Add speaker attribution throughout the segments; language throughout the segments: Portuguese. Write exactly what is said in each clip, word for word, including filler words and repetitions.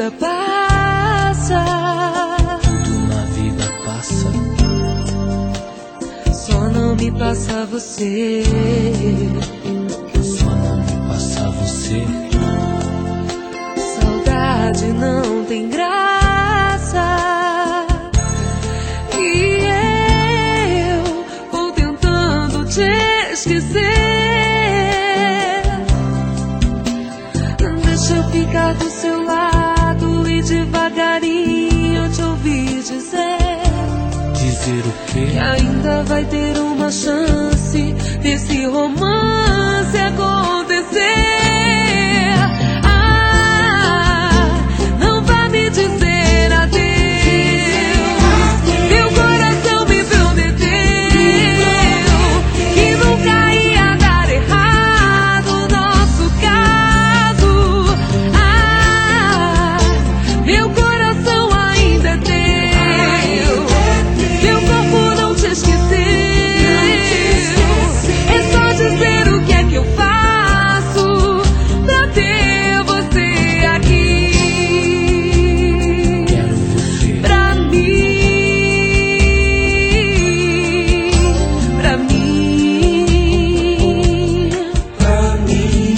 Speaker 1: vida passa,
Speaker 2: tudo na vida passa,
Speaker 1: só não me passa você.
Speaker 2: só não me passa você.
Speaker 1: Saudade não tem graça, e eu vou tentando te esquecer. Deixa eu ficar do seu lado e devagarinho eu te ouvir dizer
Speaker 2: Dizer o quê?
Speaker 1: que ainda vai ter uma chance desse romance acontecer. Ah, não vá me dizer adeus. Meu coração me prometeu que nunca ia dar errado o nosso caso. Ah, meu coração ainda é teu, meu corpo não te esqueceu. É só dizer o que é que eu faço pra ter você aqui.
Speaker 2: Quero você.
Speaker 1: Pra mim, pra mim,
Speaker 2: Pra mim.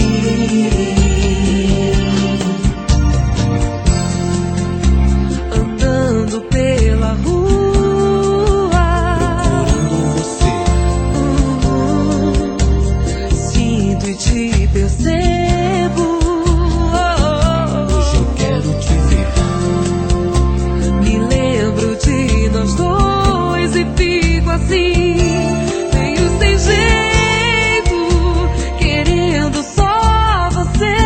Speaker 1: andando pela rua,
Speaker 2: Procurando você.
Speaker 1: sinto e te percebo.
Speaker 2: Hoje eu quero te ver.
Speaker 1: Me lembro de nós dois e fico assim, meio sem jeito, querendo só você.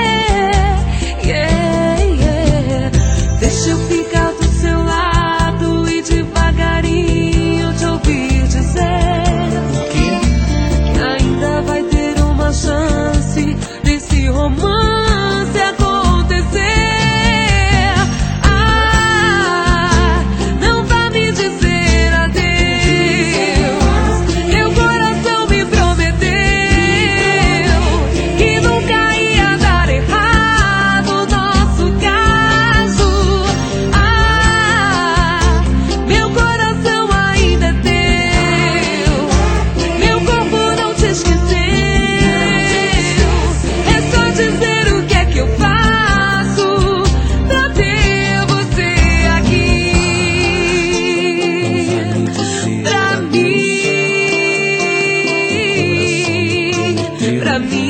Speaker 1: Yeah, yeah. Deixa eu ficar do seu lado e devagarinho te ouvir dizer
Speaker 2: O quê?
Speaker 1: que ainda vai ter uma chance desse romance acontecer. Ah, não vá me dizer adeus. Meu coração me prometeu que nunca ia dar errado o nosso caso. Ah, meu coração ainda é teu, meu corpo não te esqueceu. É só dizer o que é que eu faço pra ter você aqui.
Speaker 2: Você.
Speaker 1: Pra mim, pra mim.